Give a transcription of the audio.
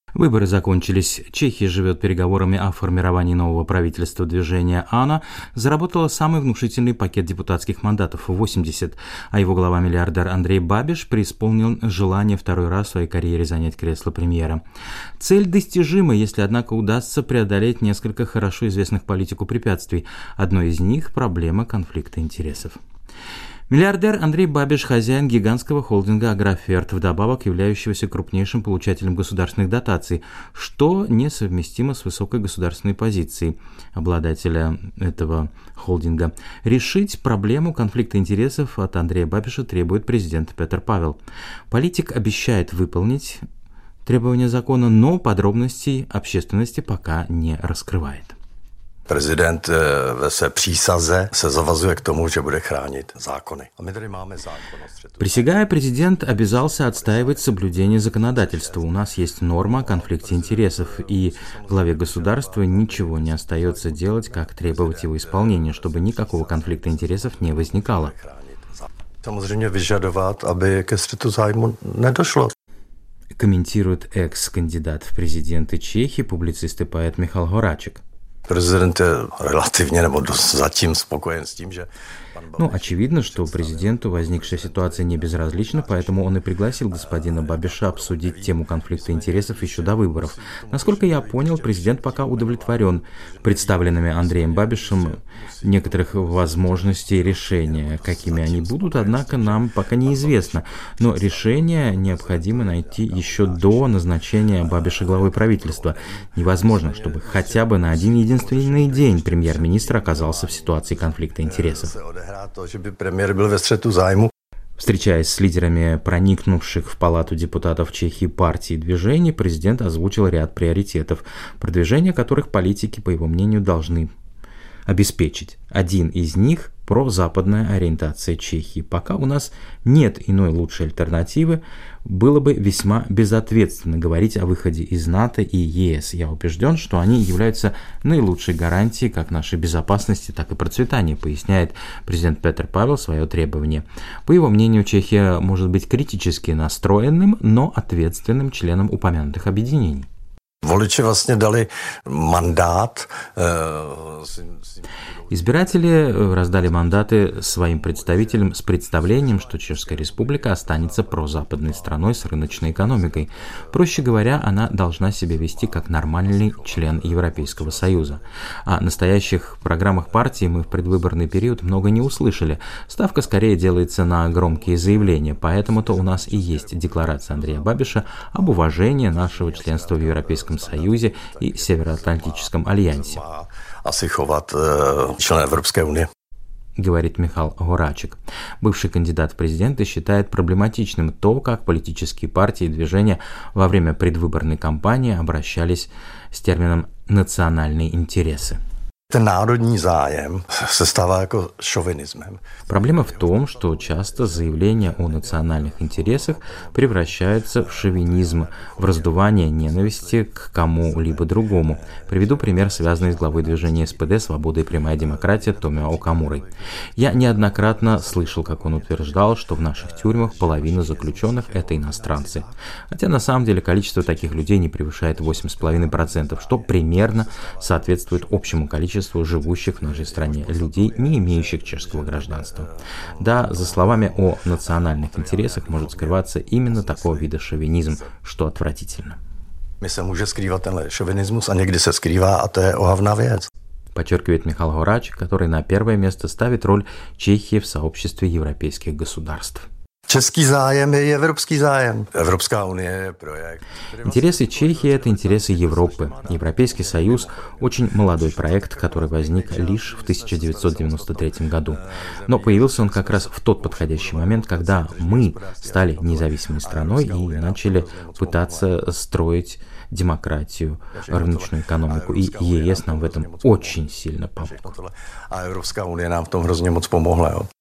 Выборы закончились. Чехия живет переговорами о формировании нового правительства. Движение АНА заработало самый внушительный пакет депутатских мандатов – 80, а его глава-миллиардер Андрей Бабиш преисполнил желание второй раз в своей карьере занять кресло премьера. Цель достижима, если, однако, удастся преодолеть несколько хорошо известных политику препятствий. Одно из них – проблема конфликта интересов. Миллиардер Андрей Бабиш – хозяин гигантского холдинга «Агроферт», вдобавок являющегося крупнейшим получателем государственных дотаций, что несовместимо с высокой государственной позицией обладателя этого холдинга. Решить проблему конфликта интересов от Андрея Бабиша требует президент Петр Павел. Политик обещает выполнить требования закона, но подробностей общественности пока не раскрывает. Prezident ve své přísaze se zavazuje k tomu, že bude chránit zákony. A my tady máme zákon o střetu. Присягая, президент обязался отстаивать соблюдение законодательства. У нас есть норма о конфликте интересов, и главе государства ничего не остается делать, как требовать его исполнения, чтобы никакого конфликта интересов не возникало. Samozřejmě vyžadovat, aby ke střetu zájmu nedošlo. Комментирует экс-кандидат в президенты Чехии, публицист и поэт Михал Горачек. Президент relativně nebo zatím spokojen s tím, že очевидно, что президенту возникшая ситуация не безразлична, поэтому он и пригласил господина Бабиша обсудить тему конфликта интересов еще до выборов. Насколько я понял, президент пока удовлетворен представленными Андреем Бабишем некоторых возможностей решения. Какими они будут, однако, нам пока неизвестно. Но решение необходимо найти еще до назначения Бабиша главой правительства. Невозможно, чтобы хотя бы на один единственный день премьер-министр оказался в ситуации конфликта интересов. Встречаясь с лидерами проникнувших в Палату депутатов Чехии партий и движений, президент озвучил ряд приоритетов, продвижение которых политики, по его мнению, должны обеспечить. Один из них – прозападная ориентация Чехии. Пока у нас нет иной лучшей альтернативы, было бы весьма безответственно говорить о выходе из НАТО и ЕС. Я убежден, что они являются наилучшей гарантией как нашей безопасности, так и процветания, поясняет президент Петр Павел свое требование. По его мнению, Чехия может быть критически настроенным, но ответственным членом упомянутых объединений. Voliči vlastně dali mandát. Избиратели раздали мандаты своим представителям с представлением, что Чешская Республика останется прозападной страной с рыночной экономикой. Проще говоря, она должна себя вести как нормальный член Европейского Союза. О настоящих программах партии мы в предвыборный период много не услышали. Ставка скорее делается на громкие заявления, поэтому-то у нас и есть декларация Андрея Бабиша об уважении нашего членства в Европейском Союзе и Североатлантическом альянсе. Говорит Михал Горачек. Бывший кандидат в президенты считает проблематичным то, как политические партии и движения во время предвыборной кампании обращались с термином «национальные интересы». Ten národní zájem se stává jako šovinismem. Проблема в том, что часто заявления о национальных интересах превращаются в шовинизм, в раздувание ненависти к кому-либо другому. Приведу пример, связанный с главой движения СПД «Свобода и прямая демократия» Томио Окамурой. Я неоднократно слышал, как он утверждал, что в наших тюрьмах половина заключенных – это иностранцы. Хотя на самом деле количество таких людей не превышает 8,5%, что примерно соответствует общему количеству живущих в нашей стране людей, не имеющих чешского гражданства. Да, за словами о национальных интересах может скрываться именно такого вида шовинизм, что отвратительно. Подчеркивает Михал Горачек, который на первое место ставит роль Чехии в сообществе европейских государств. Český zájem je evropský zájem. Evropská unie je projekt. Интересы Чехии – это интересы Европы. Европейский Союз – очень молодой проект, который возник лишь в 1993 году. Но появился он как раз в тот подходящий момент, когда мы стали независимой страной и начали пытаться строить демократию, рыночную экономику. И ЕС нам в этом очень сильно помог. A Evropská unie nám v tom hrozně moc pomohla.